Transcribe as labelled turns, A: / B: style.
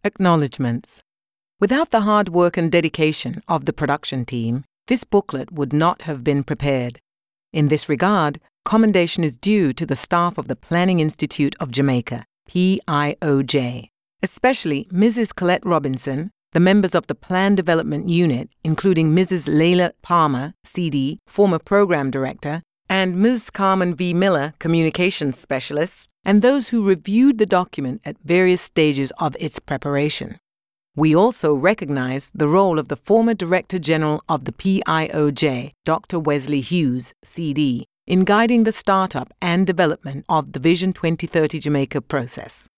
A: Acknowledgements. Without the hard work and dedication of the production team, this booklet would not have been prepared. In this regard, commendation is due to the staff of the Planning Institute of Jamaica, PIOJ, especially Mrs. Colette Robinson, the members of the Plan Development Unit, including Mrs. Layla Palmer, CD, former Program Director, and Ms. Carmen V. Miller, Communications Specialist, and those who reviewed the document at various stages of its preparation. We also recognize the role of the former Director General of the PIOJ, Dr. Wesley Hughes, CD, in guiding the startup and development of the Vision 2030 Jamaica process.